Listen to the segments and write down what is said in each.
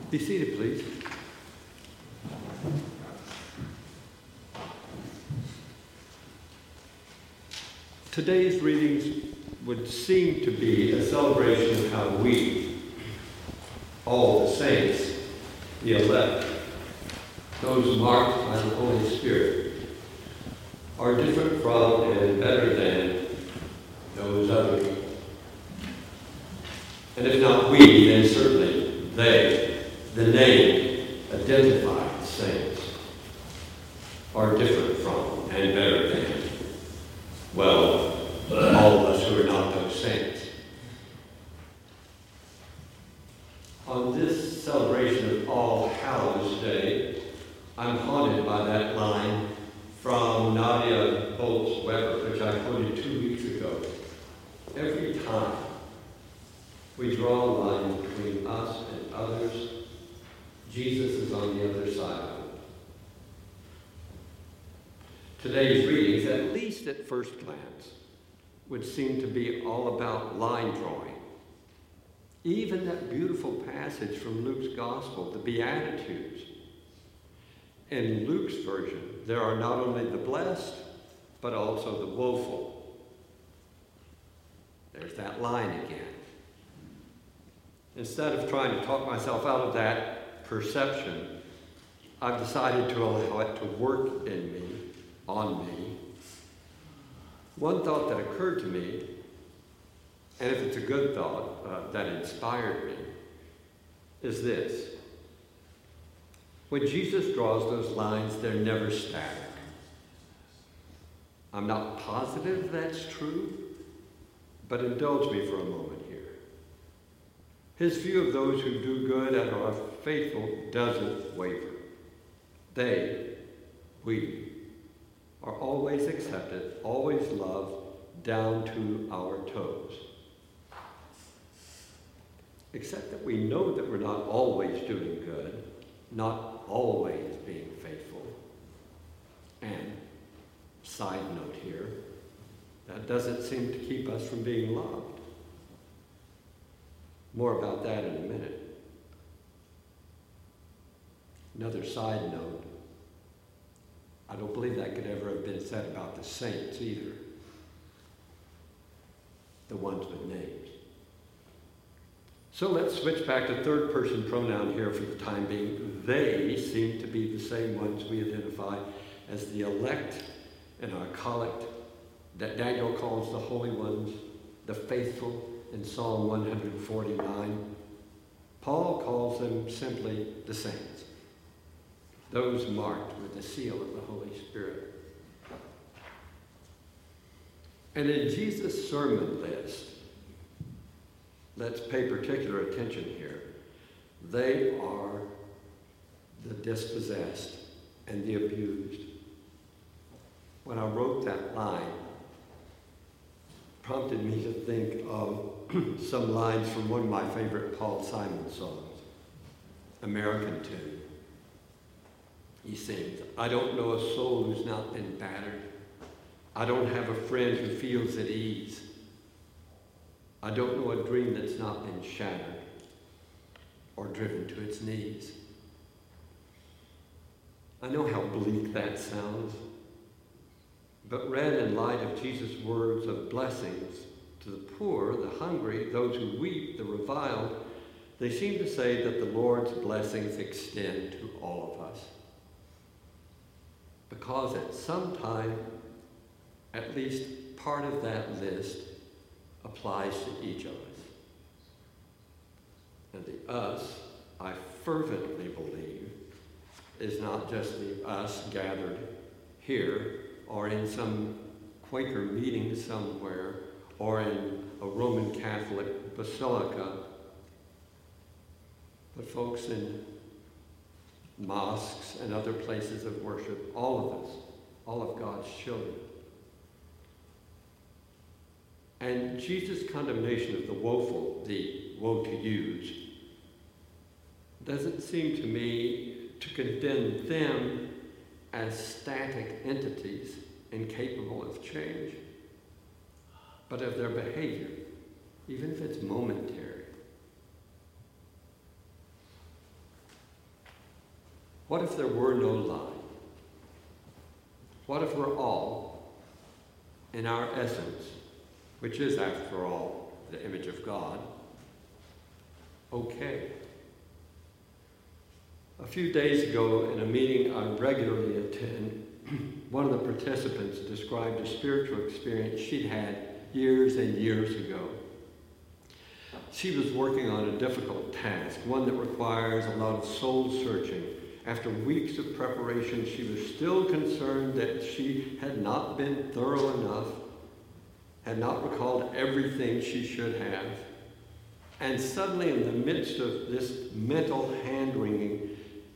Be seated, please. Today's readings would seem to be a celebration of how we, all the saints, the elect, those marked by the Holy Spirit, are different from and better than those other people. And if not we, then certainly they, the named, identified saints, are different from and better than, well, all of us who are not those saints. On this celebration of All Hallows Day, I'm haunted by that line from Nadia Bolz-Weber, which I quoted 2 weeks ago. Every time we draw a line between us and others, Jesus is on the other side of it. Today's readings, at least at first glance, would seem to be all about line drawing. Even that beautiful passage from Luke's Gospel, the Beatitudes. In Luke's version, there are not only the blessed, but also the woeful. There's that line again. Instead of trying to talk myself out of that perception, I've decided to allow it to work in me, on me. One thought that occurred to me, and if it's a good thought that inspired me, is this. When Jesus draws those lines, they're never static. I'm not positive that's true, but indulge me for a moment here. His view of those who do good and are faithful doesn't waver. They, we, are always accepted, always loved, down to our toes. Except that we know that we're not always doing good, not always being faithful. And, side note here, that doesn't seem to keep us from being loved. More about that in a minute. Another side note, I don't believe that could ever have been said about the saints either. The ones with names. So let's switch back to third person pronoun here for the time being. They seem to be the same ones we identify as the elect in our collect that Daniel calls the holy ones, the faithful in Psalm 149. Paul calls them simply the saints. Those marked with the seal of the Holy Spirit. And in Jesus' sermon list, let's pay particular attention here. They are the dispossessed and the abused. When I wrote that line, prompted me to think of some lines from one of my favorite Paul Simon songs, American Tune. He sings, I don't know a soul who's not been battered. I don't have a friend who feels at ease. I don't know a dream that's not been shattered or driven to its knees. I know how bleak that sounds, but read in light of Jesus' words of blessings to the poor, the hungry, those who weep, the reviled, they seem to say that the Lord's blessings extend to all of us. Because at some time, at least part of that list applies to each of us. And the us, I fervently believe, is not just the us gathered here or in some Quaker meeting somewhere or in a Roman Catholic basilica, but folks in mosques and other places of worship, all of us, all of God's children. And Jesus' condemnation of the woeful, the woe to yous, doesn't seem to me to condemn them as static entities incapable of change, but of their behavior, even if it's momentary. What if there were no lie? What if we're all, in our essence, which is, after all, the image of God, okay? A few days ago, in a meeting I regularly attend, one of the participants described a spiritual experience she'd had years and years ago. She was working on a difficult task, one that requires a lot of soul searching. After weeks of preparation, she was still concerned that she had not been thorough enough, had not recalled everything she should have. And suddenly, in the midst of this mental hand-wringing,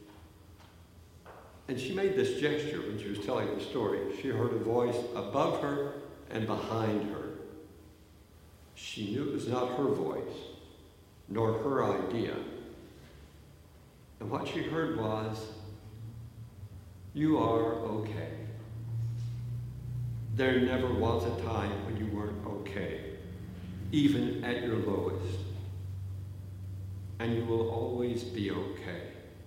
and she made this gesture when she was telling the story. She heard a voice above her and behind her. She knew it was not her voice, nor her idea. And what she heard was, "You are okay. There never was a time when you weren't okay, even at your lowest. And you will always be okay."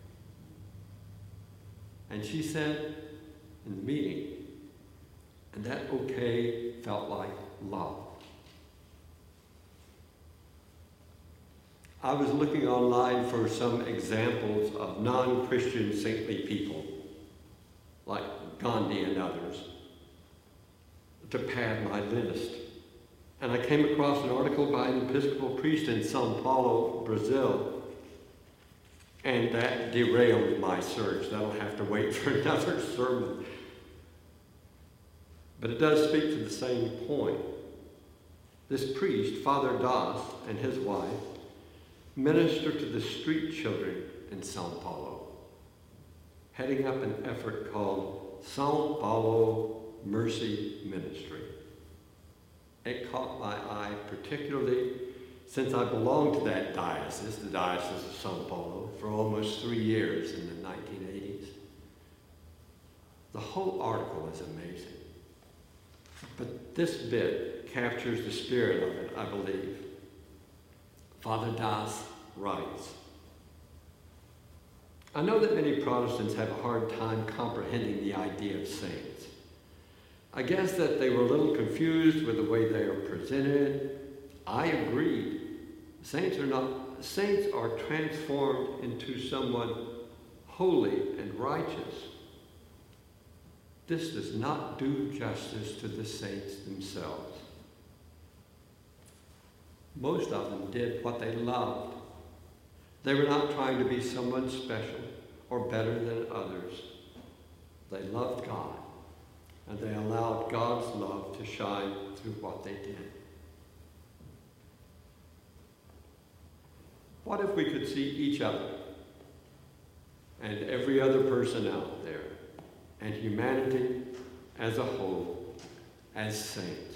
And she said in the meeting, and that okay felt like love. I was looking online for some examples of non-Christian saintly people, like Gandhi and others, to pad my list. And I came across an article by an Episcopal priest in São Paulo, Brazil. And that derailed my search. That'll have to wait for another sermon. But it does speak to the same point. This priest, Father Das, and his wife, minister to the street children in São Paulo, heading up an effort called São Paulo Mercy Ministry. It caught my eye particularly since I belonged to that diocese, the Diocese of São Paulo, for almost 3 years in the 1980s. The whole article is amazing. But this bit captures the spirit of it, I believe. Father Das writes, "I know that many Protestants have a hard time comprehending the idea of saints. I guess that they were a little confused with the way they are presented. I agreed. Saints are transformed into someone holy and righteous. This does not do justice to the saints themselves. Most of them did what they loved. They were not trying to be someone special or better than others. They loved God, and they allowed God's love to shine through what they did." What if we could see each other and every other person out there and humanity as a whole as saints?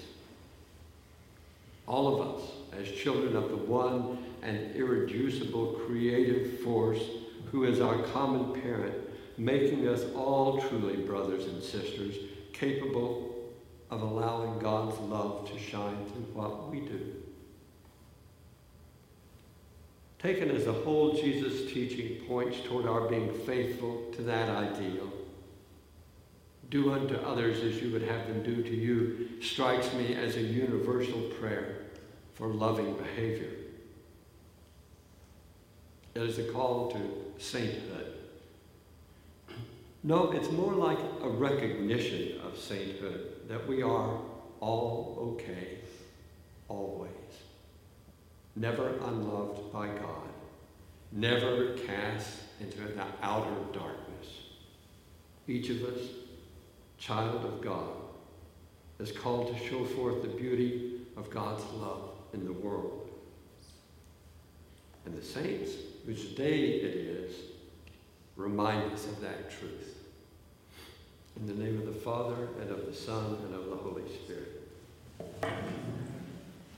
All of us as children of the one and irreducible creative force who is our common parent, making us all truly brothers and sisters, capable of allowing God's love to shine through what we do. Taken as a whole, Jesus' teaching points toward our being faithful to that ideal. "Do unto others as you would have them do to you" strikes me as a universal prayer for loving behavior. It is a call to sainthood. No, it's more like a recognition of sainthood, that we are all okay, always. Never unloved by God, never cast into the outer darkness. Each of us, child of God, is called to show forth the beauty of God's love in the world. And the saints, whose day it is, remind us of that truth. In the name of the Father, and of the Son, and of the Holy Spirit.